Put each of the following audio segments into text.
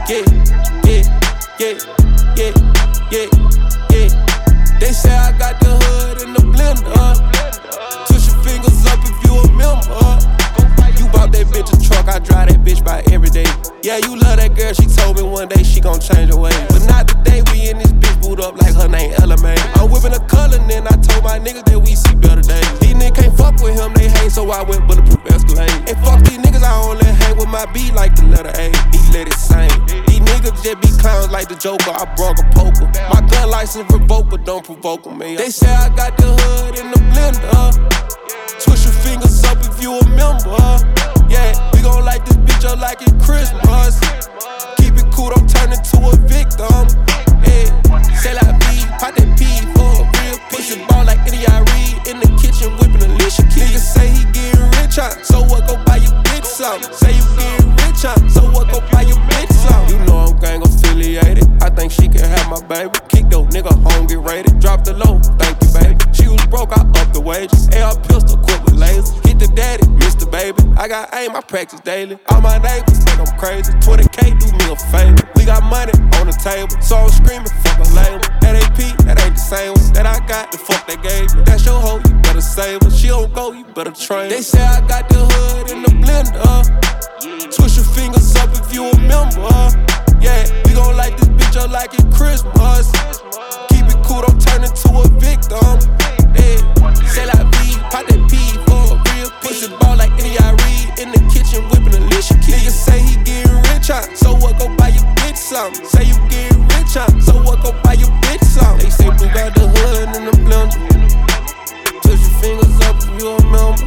Yeah, yeah, yeah, yeah, yeah, yeah. They say I got the hood in the blender. Twist your fingers up if you a member. You bought that bitch a truck, I drive that bitch by every day. Yeah, you love that girl, she told me one day she gon' change her ways. But not today, we in this bitch boot up like her name Ella May. I'm whipping a color, and I told my niggas that we see better days. These niggas can't fuck with him, they hate, so I went bulletproof Escalade. And fuck these niggas, I only hang with my B like the letter A. He let it sing. These niggas just be clowns like the Joker, I brung a poker. My gun license revoked, but don't provoke them, man. They say I got the hood in the blender. Twist your fingers up if you a member. Yeah, we gon' light this bitch up like it's Christmas. Keep it cool, don't turn into a victim. Hey, say like me, pop that P for a real push it ball like N.E.I.R.E. in the kitchen whipping Alicia Keys. Niggas say he getting rich, so what, go buy your bitch something. Say you getting rich, so what, go buy your bitch something. You know I'm gang affiliated, I think she can have my baby. Kick those nigga home, get raided, drop the low, thank you baby. She was broke, I upped the wages, AR pistol, quick with lasers. Hit the daddy, Mr. Baby, I got aim, I practice daily. All my neighbors think I'm crazy, 20K do me a favor. We got money on the table, so I'm screaming, fuck a label. That AP, that ain't the same one that I got, the fuck they gave me. That's your hoe, you better save her. She don't go, you better train her. They say I got the hood in the blender. Twist your fingers up if you a member. Yeah, we gon' light this bitch up like it's Christmas. Keep it cool, don't turn into a victim. Yeah, say like B, pop that P for a real push it ball like N.E.I.R.E. in the kitchen whipping Alicia Keys. Niggas say he getting rich, so what, go buy your bitch something. Say you getting rich, so what, go buy your bitch something. They say Blue got the hood in the blender. Twist your fingers up if you a member.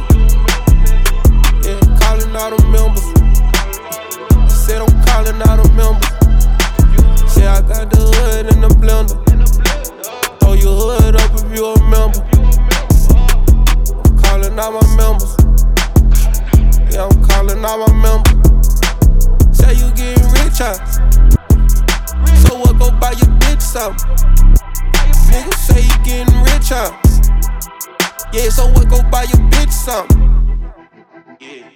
Yeah, calling all the members. Said I'm calling all the members. Say I got the hood in the blender. Throw your hood up if you a member. I'm calling all my members. Yeah, I'm calling all my members. Say you getting rich, so what, go buy your bitch something. Niggas say you getting rich, yeah, so what, go buy your bitch something. Yeah.